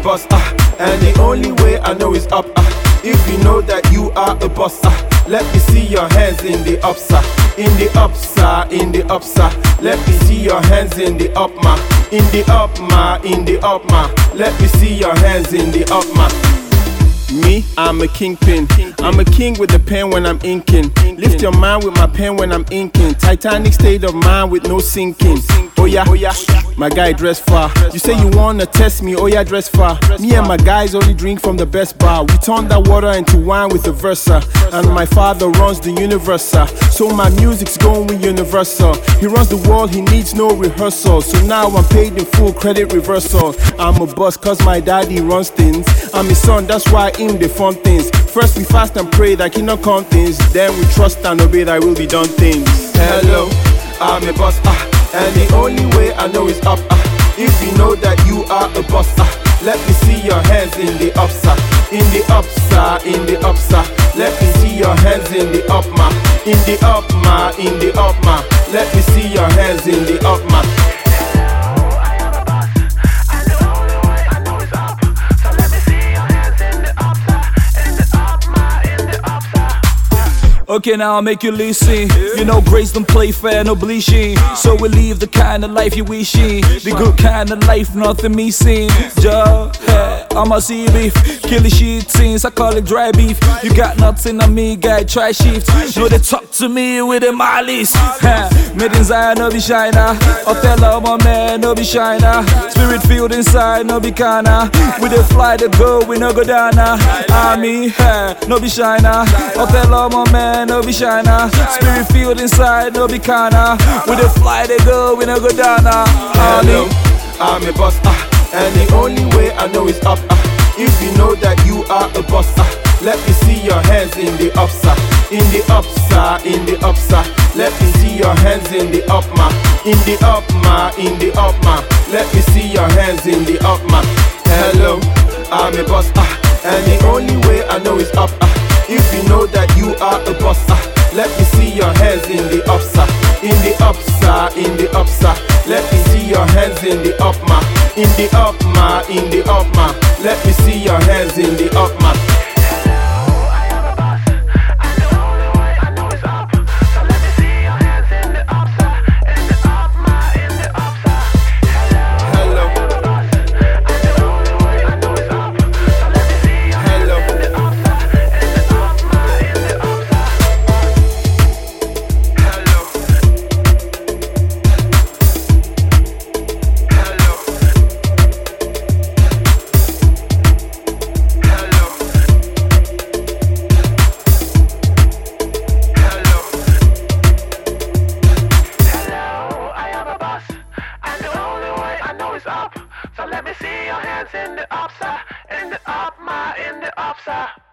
boss, and the only way I know is up. If you know that you are a boss, let me see your hands in the up, sir. In the up, sir, in the up, sir. Let me see your hands in the up, ma. In the up, ma, in the up, ma. Let me see your hands in the up, ma. Me, I'm a kingpin. I'm a king with the pen when I'm inking. Lift your mind with my pen when I'm inking. Titanic state of mind with no sinking. Oh yeah, my guy dress far. You say you wanna test me, oh yeah, dress far. Me and my guys only drink from the best bar. We turn that water into wine with the Versa. And my father runs the universal. So my music's going universal. He runs the world, he needs no rehearsal. So now I'm paid in full, credit reversal. I'm a boss cause my daddy runs things. I'm his son, that's why him the fun things. First we fast and pray that he not come things. Then we trust and obey that will be done things. Hello, I'm a boss, and the only way I know is up. If you know that you are a boss, let me see your hands in the up, sir. In the up, sir, in the up, sir. Let me see your hands in the up, ma. In the up, ma, in the up, ma. Let me see your hands in the up, ma. Okay, now I'll make you listen. You know Grace don't play fair, no bleaching. So we live the kind of life you wishing. The good kind of life, nothing missing. I'm a sea beef, kill the shit things, I call it dry beef. You got nothing on me, guy, try shift. No, they talk to me with the malice. Made in Zion, no be shiner. Othello, my man, no be shiner. Spirit filled inside, no be kinda. We dey fly the go, we no go down. Army, no be shiner. Othello, my man, no be shiner. Spirit filled inside, no be kinda. We dey fly the go, we no go down. Hello, I'm a boss, and the only way I know is up. If you know that you are a boss, let me see your hands in the up, sir. In the up, sir, in the up, sir. Let me see your hands in the up, ma. In the up, ma, in the up, ma. Let me see your hands in the up, ma. Hello, I'm a boss, and the only way I know is up. If you know that you are a boss, let me see your hands in the up, sir. In the up, sir, in the up, sir. Let me see your hands in the up, ma. In the up, ma, in the up, ma. Let me see your hands in the up, ma. So let me see your hands in the up, sir. In the up, ma, in the up, sir.